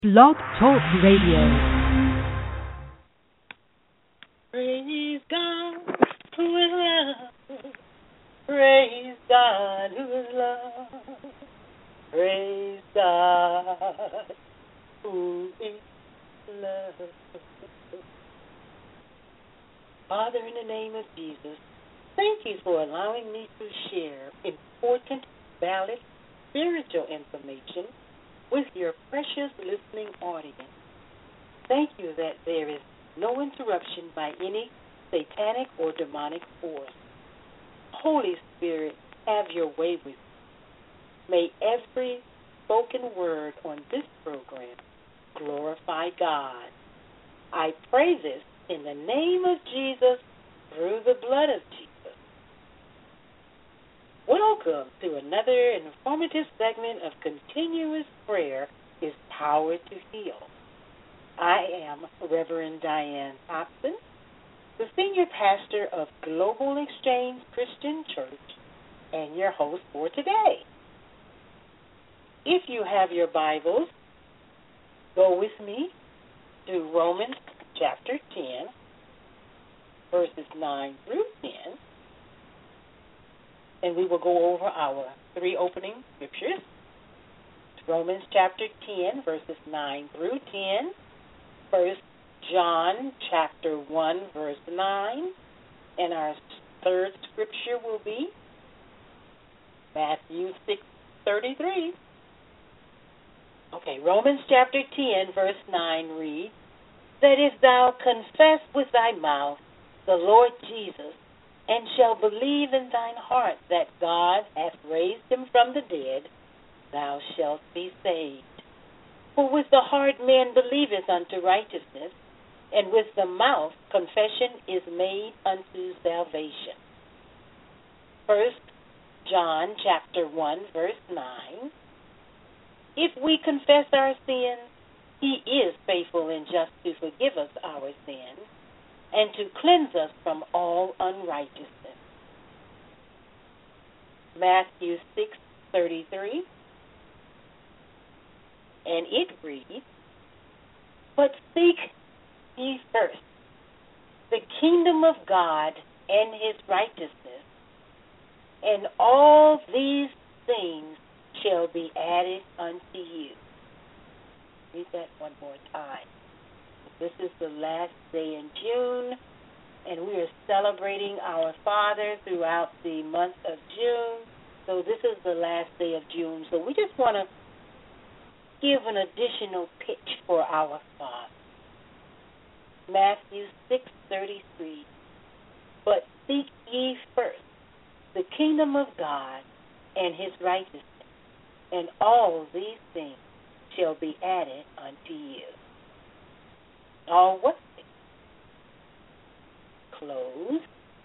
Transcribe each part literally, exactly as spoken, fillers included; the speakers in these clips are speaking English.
Blog Talk Radio. Praise God who is love. Praise God who is love. Praise God who is love. Father, in the name of Jesus, thank you for allowing me to share important, valid, spiritual information with your precious listening audience. Thank you that there is no interruption by any satanic or demonic force. Holy Spirit, have your way with me. May every spoken word on this program glorify God. I pray this in the name of Jesus through the blood of Jesus. Welcome to another informative segment of Continuous Prayer is Power to Heal. I am Reverend Diane Thompson, the Senior Pastor of Global Exchange Christian Church and your host for today. If you have your Bibles, go with me to Romans chapter ten, verses nine through ten. And we will go over our three opening scriptures. Romans chapter ten, verses nine through ten. First John chapter one, verse nine. And our third scripture will be Matthew six thirty-three. Okay, Romans chapter ten, verse nine reads, that if thou confess with thy mouth the Lord Jesus, and shall believe in thine heart that God hath raised him from the dead, thou shalt be saved. For with the heart man believeth unto righteousness, and with the mouth confession is made unto salvation. First John chapter one, verse nine. If we confess our sins, he is faithful and just to forgive us our sins, and to cleanse us from all unrighteousness. Matthew six thirty-three, and it reads, but seek ye first the kingdom of God and his righteousness, and all these things shall be added unto you. Read that one more time. This is the last day in June, and we are celebrating our Father throughout the month of June. So this is the last day of June. So we just want to give an additional pitch for our Father. Matthew six thirty-three. But seek ye first the kingdom of God and his righteousness, and all these things shall be added unto you. All what? Clothes,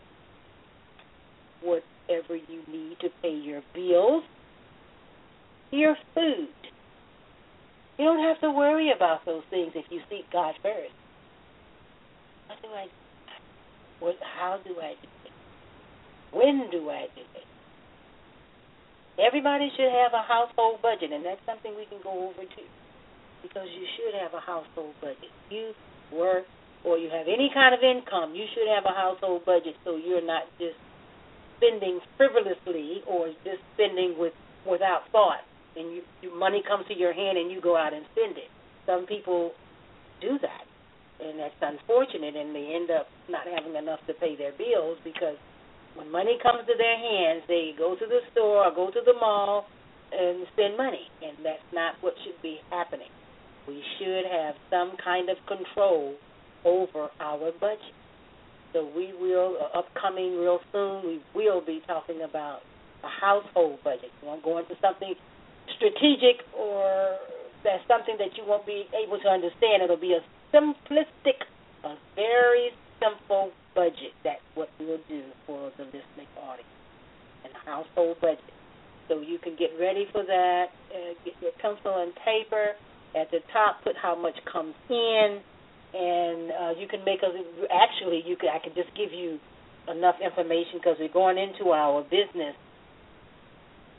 whatever you need to pay your bills, your food. You don't have to worry about those things if you seek God first. What do I what how do I do it? When do I do it? Everybody should have a household budget, and that's something we can go over too. Because you should have a household budget. You work or you have any kind of income, you should have a household budget so you're not just spending frivolously or just spending with without thought. And you, you, money comes to your hand and you go out and spend it. Some people do that, and that's unfortunate, and they end up not having enough to pay their bills because when money comes to their hands, they go to the store or go to the mall and spend money, and that's not what should be happening. We should have some kind of control over our budget. So we will, uh, upcoming real soon, we will be talking about a household budget. We won't go into something strategic or that's something that you won't be able to understand. It'll be a simplistic, a very simple budget. That's what we'll do for the listening audience, and a household budget. So you can get ready for that. Uh, get your pencil and paper. At the top, put how much comes in, and uh, you can make a. Actually, you can. I can just give you enough information because we're going into our business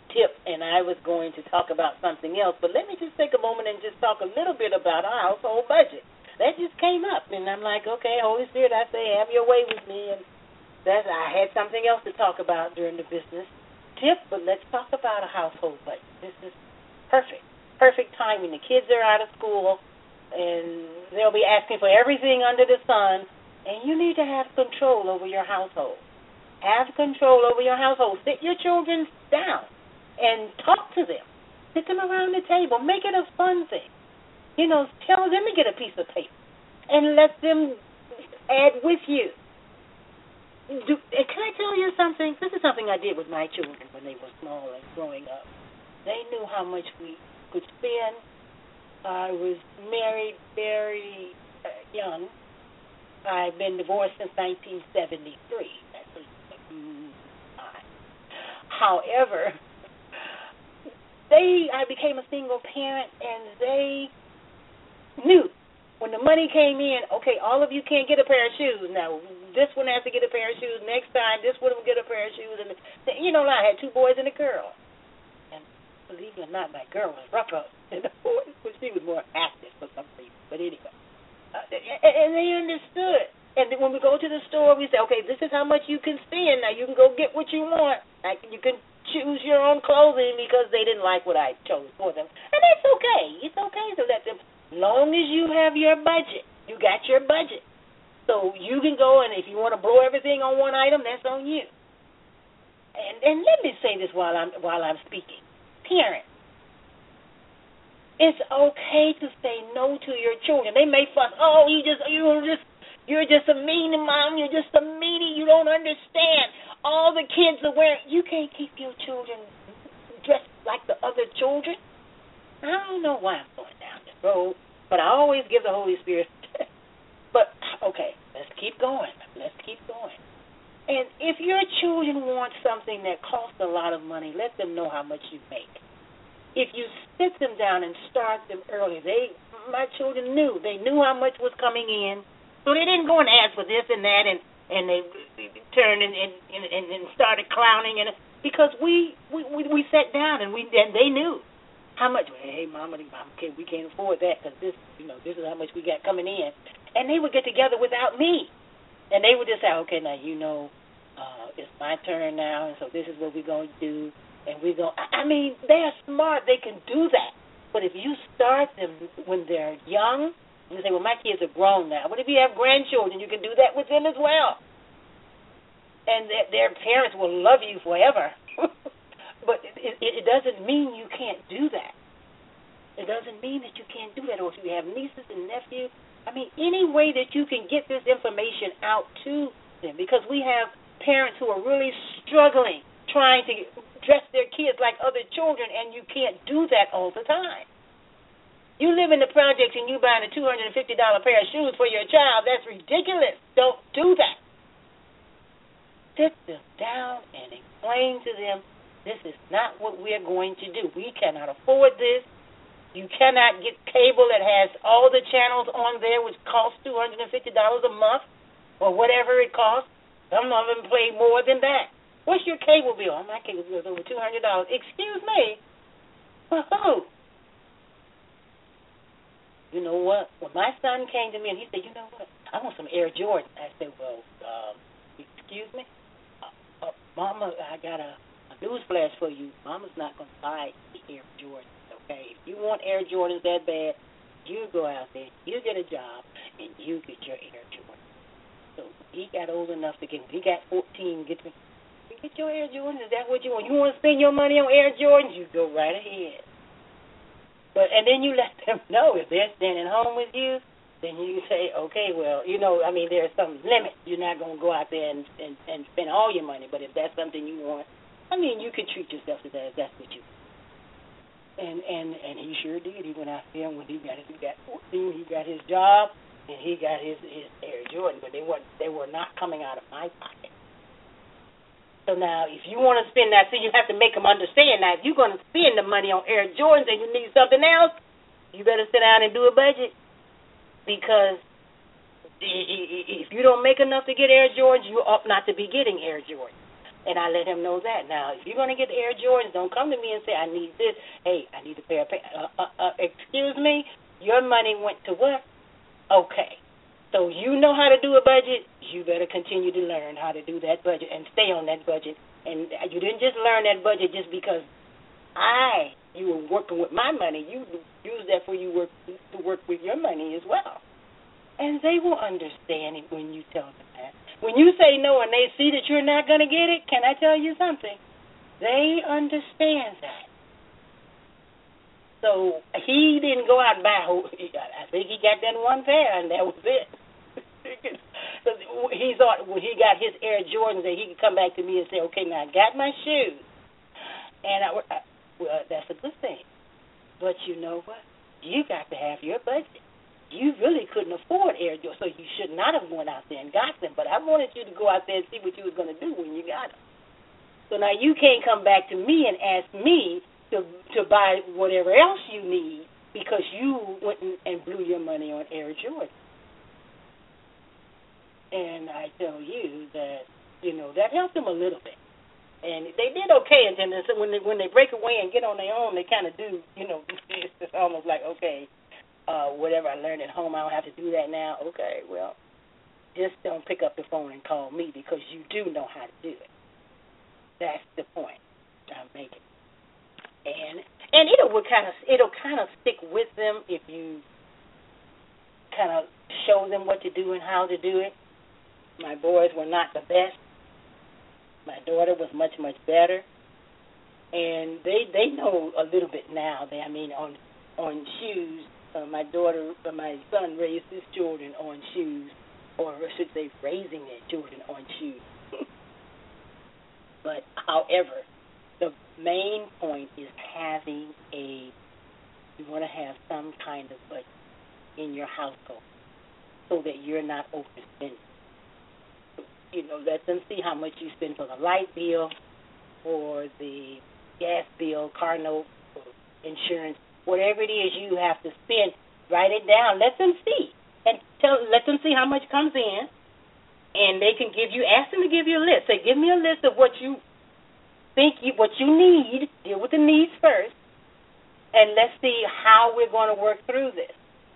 tip, and I was going to talk about something else. But let me just take a moment and just talk a little bit about our household budget. That just came up, and I'm like, okay, Holy Spirit, I say, have your way with me. And that's, I had something else to talk about during the business tip, but let's talk about a household budget. This is perfect, perfect timing. The kids are out of school, and they'll be asking for everything under the sun, and you need to have control over your household. Have control over your household. Sit your children down and talk to them. Sit them around the table. Make it a fun thing. You know, tell them to get a piece of paper and let them add with you. Do, can I tell you something? This is something I did with my children when they were small and growing up. They knew how much we could spend. I was married very uh, young. I've been divorced since nineteen seventy-three. That's a mm, However, they I became a single parent, and they knew when the money came in, okay, all of you can't get a pair of shoes. Now, this one has to get a pair of shoes. Next time, this one will get a pair of shoes. And, you know, I had two boys and a girl. And believe it or not, my girl was rougher than the boy, but she was more active for some reason. But anyway, uh, and they understood. And when we go to the store, we say, okay, this is how much you can spend. Now, you can go get what you want. Like, you can choose your own clothing because they didn't like what I chose for them. And that's okay. It's okay to let them, long as you have your budget. You got your budget. So you can go, and if you want to blow everything on one item, that's on you. And and let me say this while I'm while I'm speaking. Parents, it's okay to say no to your children. They may fuss, oh, you just you just you're just a mean mom, you're just a meanie, you don't understand. All the kids are wearing, you can't keep your children dressed like the other children. I don't know why I'm going down this road, but I always give the Holy Spirit. But, okay, let's keep going. Let's keep going. And if your children want something that costs a lot of money, let them know how much you make. If you sit them down and start them early, they, my children knew. They knew how much was coming in. So they didn't go and ask for this and that, and, and they, they turned and, and, and, and started clowning. And because we, we, we, we sat down, and we and they knew how much. Hey, Mama, okay, we can't afford that because this, you know, this is how much we got coming in. And they would get together without me. And they would just say, okay, now, you know, uh, it's my turn now, and so this is what we're going to do. And we're going I mean, they're smart. They can do that. But if you start them when they're young, you say, well, my kids are grown now. But if you have grandchildren, you can do that with them as well. And their, their parents will love you forever. But it, it, it doesn't mean you can't do that. It doesn't mean that you can't do that. Or if you have nieces and nephews, I mean, any way that you can get this information out to them, because we have parents who are really struggling trying to dress their kids like other children, and you can't do that all the time. You live in the projects and you buying a two hundred fifty dollars pair of shoes for your child. That's ridiculous. Don't do that. Sit them down and explain to them, this is not what we're going to do. We cannot afford this. You cannot get cable that has all the channels on there, which costs two hundred fifty dollars a month or whatever it costs. Some of them play more than that. What's your cable bill? Oh, my cable bill is over two hundred dollars. Excuse me? For who? You know what? When my son came to me and he said, you know what? I want some Air Jordan. I said, well, um, excuse me? Uh, uh, Mama, I got a, a news flash for you. Mama's not going to buy the Air Jordan. Okay, if you want Air Jordans that bad, you go out there, you get a job, and you get your Air Jordan. So he got old enough to get, he got fourteen, get, get your Air Jordans. Is that what you want? You want to spend your money on Air Jordans? You go right ahead. But and then you let them know if they're standing home with you, then you say, okay, well, you know, I mean, there's some limit. You're not going to go out there and, and, and spend all your money. But if that's something you want, I mean, you can treat yourself to that if that's what you want. And, and and he sure did. He went out there, and when he got he got fourteen, he got his job, and he got his, his Air Jordan. But they weren't they were not coming out of my pocket. So now, if you want to spend that, so you have to make them understand that if you're going to spend the money on Air Jordans and you need something else, you better sit down and do a budget. Because if you don't make enough to get Air Jordans, you ought not to be getting Air Jordans. And I let him know that. Now, if you're going to get the Air Jordans, don't come to me and say, I need this. Hey, I need a pair of pants. Uh, uh, uh, excuse me, your money went to what? Okay. So you know how to do a budget. You better continue to learn how to do that budget and stay on that budget. And you didn't just learn that budget just because I, you were working with my money. You use that for you work to work with your money as well. And they will understand it when you tell them that. When you say no and they see that you're not going to get it, can I tell you something? They understand that. So he didn't go out and buy, I think he got that one pair and that was it. He thought when he got his Air Jordans that he could come back to me and say, okay, now I got my shoes. And I, I, well, that's a good thing. But you know what? You got to have your budget. You really couldn't afford Air Jordans, so you should not have went out there and got them. But I wanted you to go out there and see what you were going to do when you got them. So now you can't come back to me and ask me to to buy whatever else you need because you went and blew your money on Air Jordan. And I tell you that, you know, that helped them a little bit. And they did okay, and then when they, when they break away and get on their own, they kind of do, you know, it's almost like, okay, uh, whatever I learned at home, I don't have to do that now. Okay, well, just don't pick up the phone and call me because you do know how to do it. That's the point I'm making. And and it'll kind of it'll kind of stick with them if you kind of show them what to do and how to do it. My boys were not the best. My daughter was much, much better. And they they know a little bit now. They, I mean, on on shoes, uh, my daughter, uh, my son raised his children on shoes, or I should say raising their children on shoes. But, however, the main point is having a, you want to have some kind of budget in your household so that you're not overspending. You know, let them see how much you spend for the light bill or the gas bill, car note, or insurance, whatever it is you have to spend. Write it down. Let them see. And tell, let them see how much comes in. And they can give you, ask them to give you a list. Say, give me a list of what you think, you, what you need. Deal with the needs first. And let's see how we're going to work through this.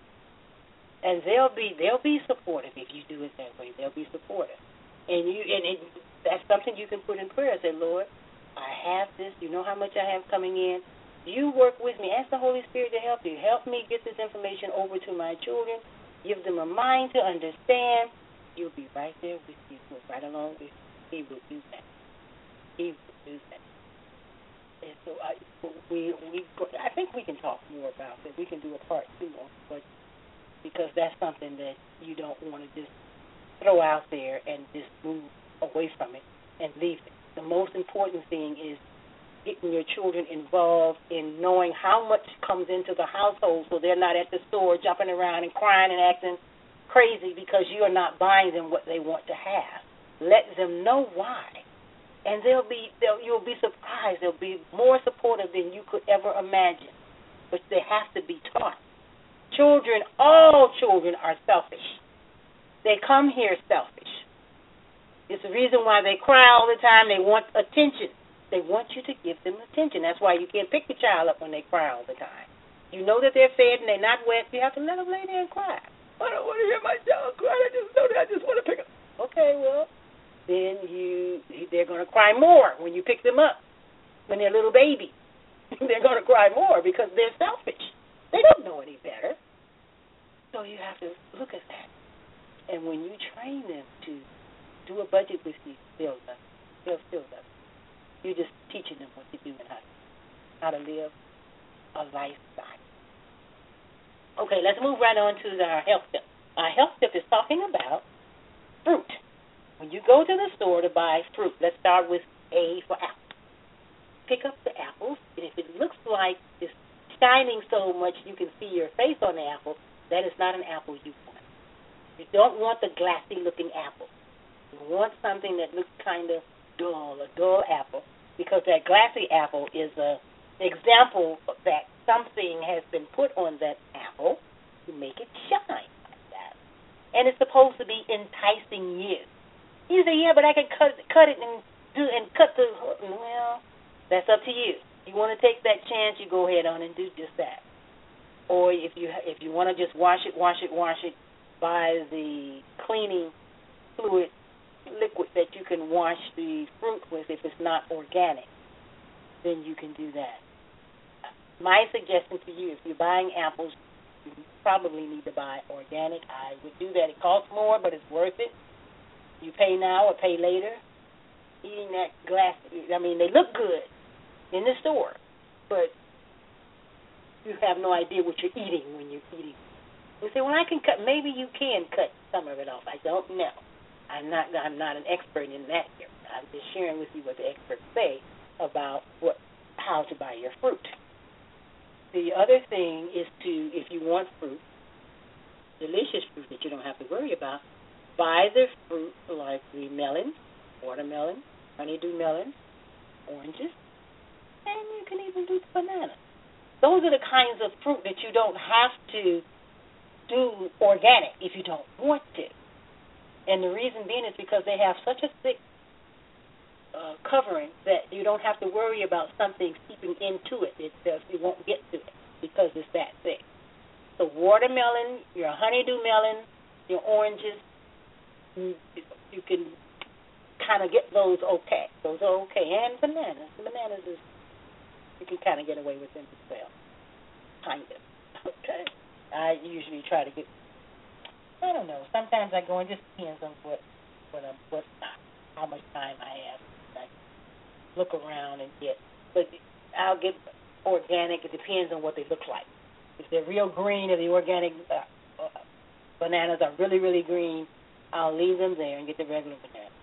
And they'll be they'll be supportive if you do it that way. They'll be supportive. And you and it, that's something you can put in prayer. Say, Lord, I have this. You know how much I have coming in. You work with me. Ask the Holy Spirit to help you. Help me get this information over to my children. Give them a mind to understand. You'll be right there with you, right along with you. He will do that. He will do that. And so I, we, we, I think we can talk more about it. We can do a part two on it, because that's something that you don't want to just throw out there and just move away from it and leave it. The most important thing is getting your children involved in knowing how much comes into the household so they're not at the store jumping around and crying and acting crazy because you are not buying them what they want to have. Let them know why. And they'll be they'll, you'll be surprised. They'll be more supportive than you could ever imagine. But they have to be taught. Children, all children are selfish. They come here selfish. It's the reason why they cry all the time. They want attention. They want you to give them attention. That's why you can't pick the child up when they cry all the time. You know that they're fed and they're not wet. You have to let them lay there and cry. I don't want to hear my child cry. I just know that I just want to pick them. Okay, well, then you they're going to cry more when you pick them up. When they're little babies, they're going to cry more because they're selfish. They don't know any better. So you have to look at that. And when you train them to do a budget with you, they'll love it. They'll still love it. You're just teaching them what to do and how to, how to live a lifestyle. Okay, let's move right on to our health tip. Our health tip is talking about fruit. When you go to the store to buy fruit, let's start with A for apple. Pick up the apples, and if it looks like it's shining so much you can see your face on the apple, that is not an apple you want. You don't want the glassy-looking apple. You want something that looks kind of dull, a dull apple, because that glassy apple is a example that something has been put on that apple to make it shine like that. And it's supposed to be enticing you. You say, yeah, but I can cut, cut it and do and cut the, well, that's up to you. You want to take that chance, you go ahead on and do just that. Or if you if you want to just wash it, wash it, wash it, buy the cleaning fluid liquid that you can wash the fruit with if it's not organic, then you can do that. My suggestion to you, if you're buying apples, you probably need to buy organic. I would do that. It costs more, but it's worth it. You pay now or pay later. Eating that glass, I mean, they look good in the store, but you have no idea what you're eating when you're eating. You say, well, I can cut. Maybe you can cut some of it off. I don't know. I'm not. I'm not an expert in that area. I'm just sharing with you what the experts say about what, how to buy your fruit. The other thing is to, if you want fruit, delicious fruit that you don't have to worry about, buy the fruit like the melon, watermelon, honeydew melon, oranges, and you can even do bananas. Those are the kinds of fruit that you don't have to do organic if you don't want to. And the reason being is because they have such a thick uh, covering that you don't have to worry about something seeping into it. It just, you won't get to it because it's that thick. So watermelon, your honeydew melon, your oranges, you, you can kind of get those okay. Those are okay. And bananas. Bananas is, you can kind of get away with them as well. Kind of. Okay. I usually try to get, I don't know, sometimes I go, and just depends on what, what, I'm, what, how much time I have. I look around and get, but I'll get organic. It depends on what they look like. If they're real green, if the organic uh, uh, bananas are really, really green, I'll leave them there and get the regular bananas.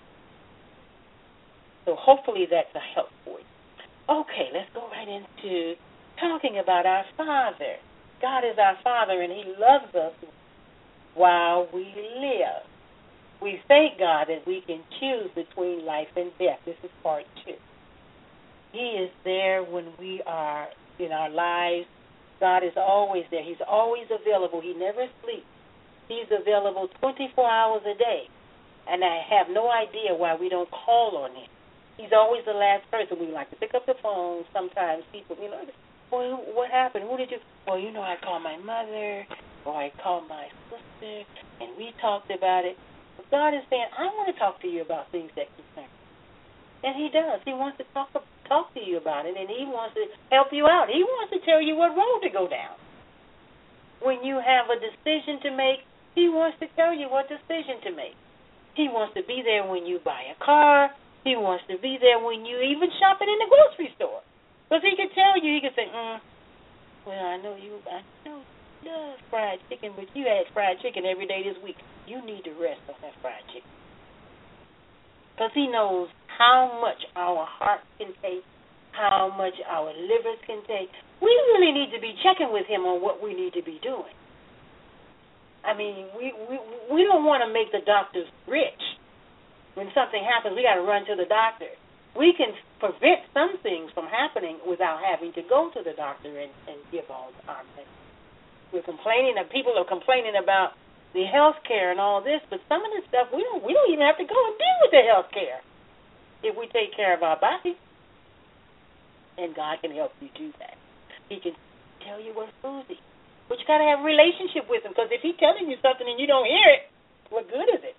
So hopefully that's a help for you. Okay, let's go right into talking about our Father. God is our Father, and He loves us while we live. We thank God that we can choose between life and death. This is part two. He is there when we are in our lives. God is always there. He's always available. He never sleeps. He's available twenty-four hours a day, and I have no idea why we don't call on Him. He's always the last person. We like to pick up the phone. Sometimes people, you know, well, what happened? Who did you? Well, you know, I called my mother or I called my sister, and we talked about it. But God is saying, I want to talk to you about things that concern you. And He does. He wants to talk talk to you about it, and He wants to help you out. He wants to tell you what road to go down. When you have a decision to make, He wants to tell you what decision to make. He wants to be there when you buy a car. He wants to be there when you even shopping in the grocery store. Because He can tell you, He can say, mm, well, I know you, I know you love fried chicken, but you had fried chicken every day this week. You need to rest on that fried chicken. Because He knows how much our heart can take, how much our livers can take. We really need to be checking with Him on what we need to be doing. I mean, we we, we don't want to make the doctors rich. When something happens, we got to run to the doctor. We can prevent some things from happening without having to go to the doctor and, and give all our money. We're complaining, and people are complaining about the health care and all this, but some of this stuff we don't we don't even have to go and deal with the health care if we take care of our body. And God can help you do that. He can tell you what food to eat. But you got to have a relationship with Him, because if He's telling you something and you don't hear it, what good is it?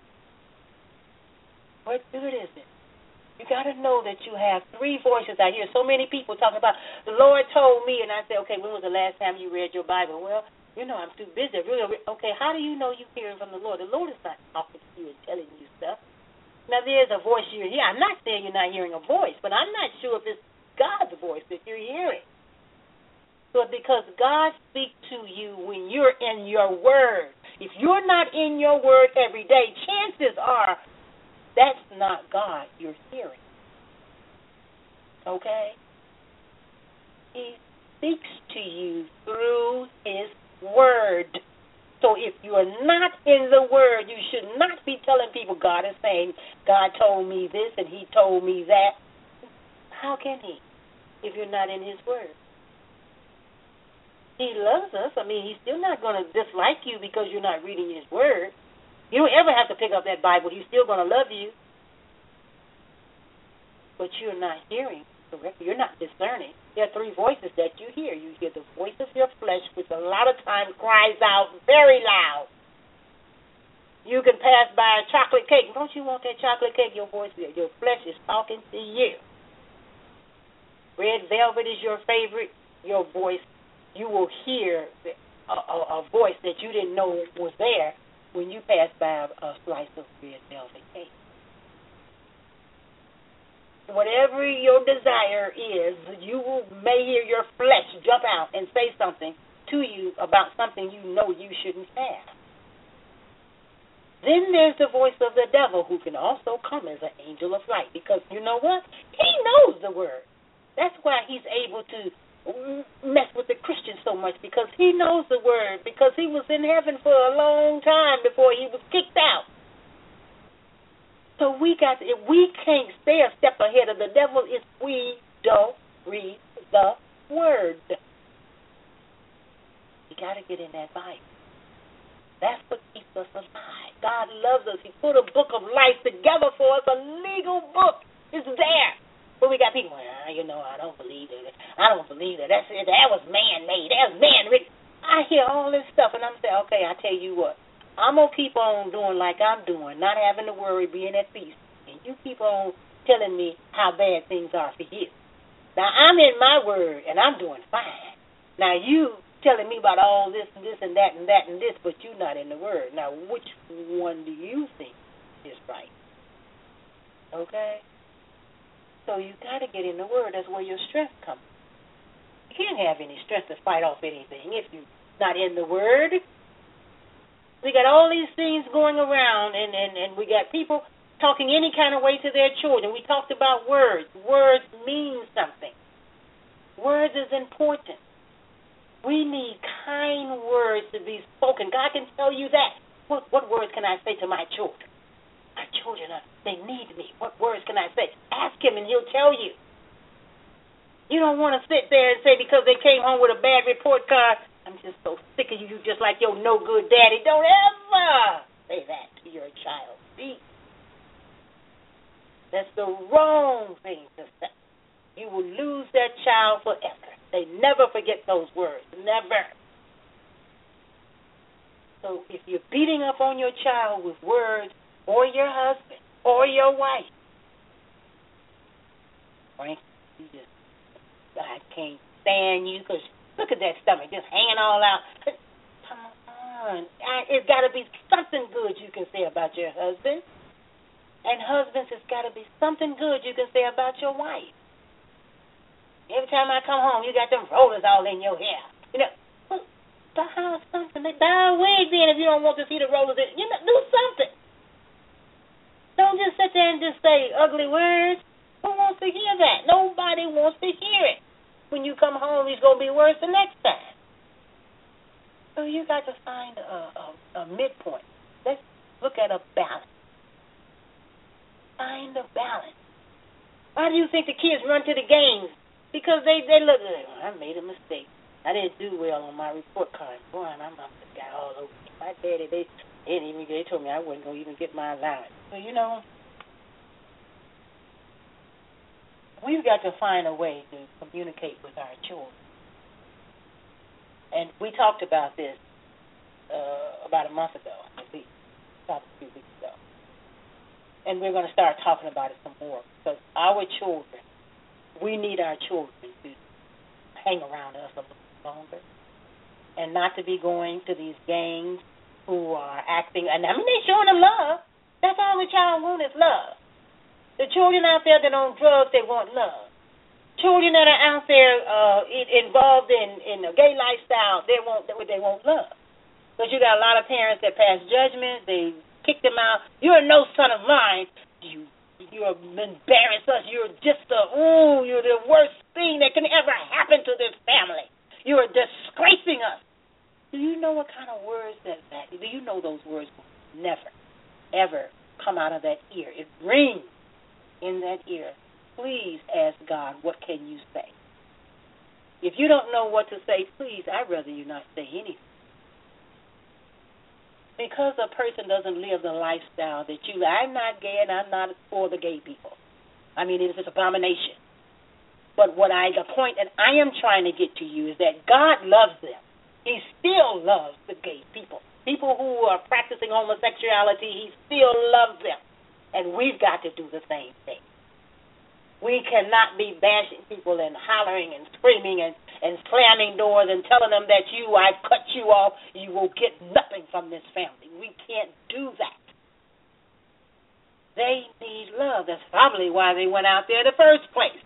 What good is it? You got to know that you have three voices. I hear so many people talking about, the Lord told me, and I say, okay, when was the last time you read your Bible? Well, you know, I'm too busy. Really, okay, how do you know you're hearing from the Lord? The Lord is not talking to you and telling you stuff. Now, there's a voice you hear. I'm not saying you're not hearing a voice, but I'm not sure if it's God's voice that you're hearing. So because God speaks to you when you're in your word. If you're not in your word every day, chances are that's not God you're hearing. Okay? He speaks to you through His word. So if you are not in the word, you should not be telling people God is saying, God told me this and He told me that. How can He if you're not in His word? He loves us. I mean, He's still not going to dislike you because you're not reading His word. You don't ever have to pick up that Bible. He's still going to love you. but you're not hearing correctly. You're not discerning. There are three voices that you hear. You hear the voice of your flesh, which a lot of times cries out very loud. You can pass by a chocolate cake. Don't you want that chocolate cake? Your voice, your flesh is talking to you. Red velvet is your favorite. Your voice, you will hear a, a, a voice that you didn't know was there when you pass by a, a slice of red velvet cake. Whatever your desire is, you will, may hear your flesh jump out and say something to you about something you know you shouldn't have. Then there's the voice of the devil, who can also come as an angel of light, because you know what? He knows the word. That's why he's able to mess with the Christians so much, because he knows the word, because he was in heaven for a long time before he was kicked out. So we got to, if we can't stay a step ahead of the devil if we don't read the word. You got to get in that Bible. That's what keeps us alive. God loves us. He put a book of life together for us, a legal book. It's there. But we got people, ah, you know, I don't believe it. I don't believe it. That's it. That was man-made. That was man-written. I hear all this stuff, and I'm saying, okay, I tell you what. I'm going to keep on doing like I'm doing, not having to worry, being at peace. And you keep on telling me how bad things are for you. Now, I'm in my word, and I'm doing fine. Now, you telling me about all this and this and that and that and this, but you're not in the word. Now, which one do you think is right? Okay? So you got to get in the word. That's where your strength comes. You can't have any strength to fight off anything if you're not in the word. We got all these things going around, and, and, and we got people talking any kind of way to their children. We talked about words. Words mean something. Words is important. We need kind words to be spoken. God can tell you that. What, what words can I say to my children? My children, are, they need me. What words can I say? Ask him, and he'll tell you. You don't want to sit there and say because they came home with a bad report card, I'm just so sick of you, you just like your no-good daddy. Don't ever say that to your child. See? That's the wrong thing to say. You will lose that child forever. They never forget those words. Never. So if you're beating up on your child with words, or your husband, or your wife, Frank, you just, I can't stand you because look at that stomach just hanging all out. Come on. It's got to be something good you can say about your husband. And husbands, it's got to be something good you can say about your wife. Every time I come home, you got them rollers all in your hair. You know, well, buy something. Buy a wig then if you don't want to see the rollers. You know, do something. Don't just sit there and just say ugly words. Who wants to hear that? Nobody wants to hear it. When you come home, it's going to be worse the next time. So you got to find a, a, a midpoint. Let's look at a balance. Find a balance. Why do you think the kids run to the games? Because they, they look, oh, I made a mistake. I didn't do well on my report card. Boy, and I'm up got all over me. My daddy, they, they didn't even, they told me I wasn't going to even get my allowance. So, you know, we've got to find a way to communicate with our children. And we talked about this uh, about a month ago, at least, about a few weeks ago. And we're going to start talking about it some more because our children, we need our children to hang around us a little longer and not to be going to these gangs who are acting, and I mean, they're showing them love. That's all the child wants is love. The children out there that are on drugs, they want love. Children that are out there uh, involved in, in a gay lifestyle, they want they want love. Because you got a lot of parents that pass judgment, they kick them out. You're no son of mine. You you embarrass us. You're just a ooh. You're the worst thing that can ever happen to this family. You are disgracing us. Do you know what kind of words that that? Do you know those words will never, ever come out of that ear? It rings in that ear. Please ask God, what can you say? If you don't know what to say, please, I'd rather you not say anything. Because a person doesn't live the lifestyle that you, I'm not gay and I'm not for the gay people. I mean, it is an abomination. But what I, the point that I am trying to get to you is that God loves them. He still loves the gay people. People who are practicing homosexuality, he still loves them. And we've got to do the same thing. We cannot be bashing people and hollering and screaming and, and slamming doors and telling them that you, I've cut you off, you will get nothing from this family. We can't do that. They need love. That's probably why they went out there in the first place.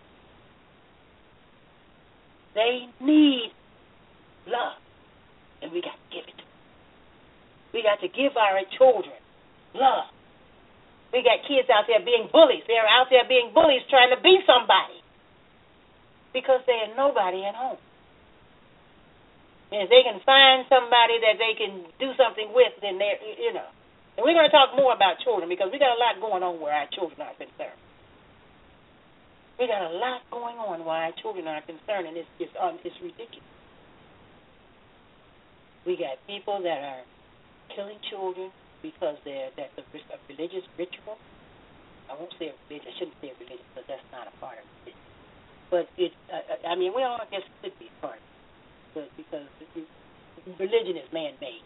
They need love. And we got to give it to them. We got to give our children love. We got kids out there being bullies. They're out there being bullies trying to be somebody because they're nobody at home. And if they can find somebody that they can do something with, then they're, you know. And we're going to talk more about children because we got a lot going on where our children are concerned. We got a lot going on where our children are concerned, and it's, it's, um, it's ridiculous. We got people that are killing children because they're that's a, a religious ritual. I won't say a religious. I shouldn't say a religious because that's not a part of it. But it, uh, I mean, we all guess it should be a part of it, but because it, religion is man-made,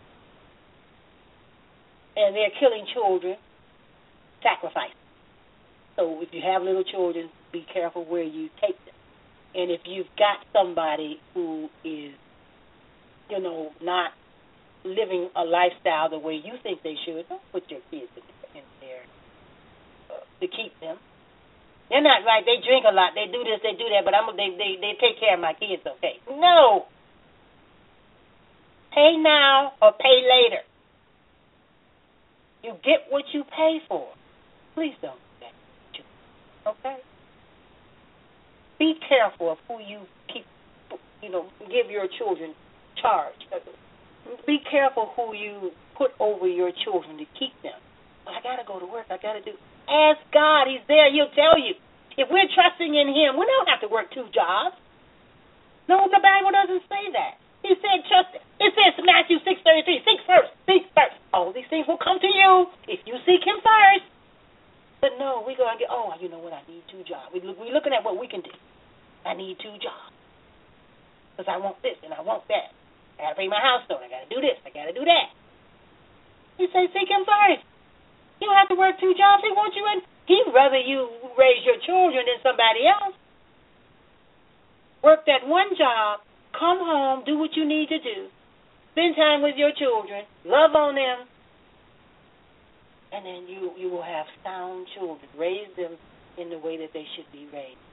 and they're killing children, sacrifice. So if you have little children, be careful where you take them. And if you've got somebody who is, you know, not living a lifestyle the way you think they should, don't put your kids in, in there uh, to keep them. They're not right. They drink a lot. They do this. They do that. But I'm they they they take care of my kids. Okay? No. Pay now or pay later. You get what you pay for. Please don't do that. Okay? Be careful of who you keep. You know, give your children charge. Be careful who you put over your children to keep them. Well, I got to go to work. I got to do. Ask God. He's there. He'll tell you. If we're trusting in Him, we don't have to work two jobs. No, the Bible doesn't say that. He said trust. It says Matthew six thirty-three, seek first, seek first. All these things will come to you if you seek Him first. But no, we go and get, oh, you know what, I need two jobs. We look, we're looking at what we can do. I need two jobs because I want this and I want that. I got to pay my house note. I got to do this. I got to do that. He says, seek Him first. You don't have to work two jobs. He wants you in. He'd rather you raise your children than somebody else. Work that one job. Come home. Do what you need to do. Spend time with your children. Love on them. And then you, you will have sound children. Raise them in the way that they should be raised.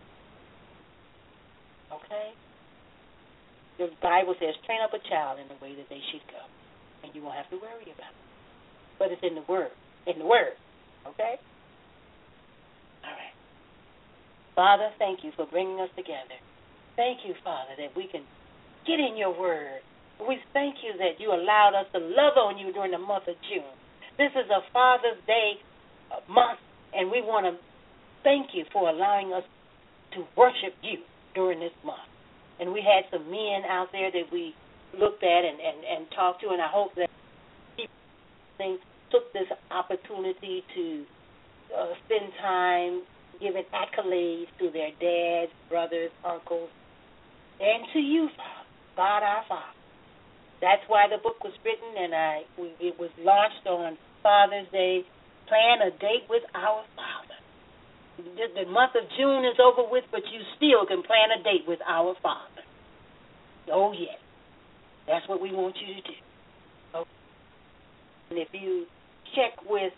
Okay? The Bible says, train up a child in the way that they should go, and you won't have to worry about it. But it's in the Word. In the Word. Okay? All right. Father, thank you for bringing us together. Thank you, Father, that we can get in your Word. We thank you that you allowed us to love on you during the month of June. This is a Father's Day month, and we want to thank you for allowing us to worship you during this month. And we had some men out there that we looked at and, and, and talked to, and I hope that people took this opportunity to uh, spend time giving accolades to their dads, brothers, uncles, and to you, Father, God our Father. That's why the book was written, and I we, it was launched on Father's Day. Plan a date with our Father. The month of June is over with, but you still can plan a date with our Father. Oh, yes. That's what we want you to do. Okay. And if you check with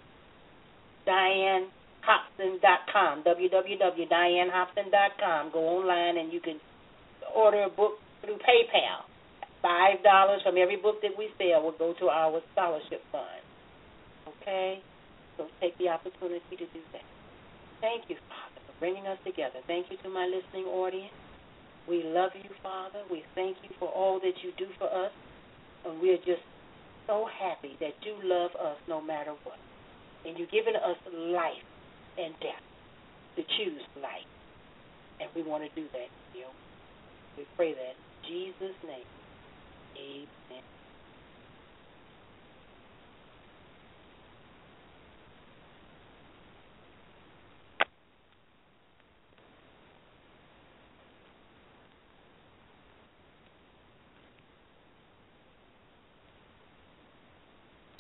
Diane Hobson dot com, w w w dot diane hobson dot com, go online and you can order a book through PayPal. five dollars from every book that we sell will go to our scholarship fund. Okay? So take the opportunity to do that. Thank you, Father, for bringing us together. Thank you to my listening audience. We love you, Father. We thank you for all that you do for us. And we're just so happy that you love us no matter what. And you've given us life and death to choose life. And we want to do that, you know. We pray that in Jesus' name. Amen.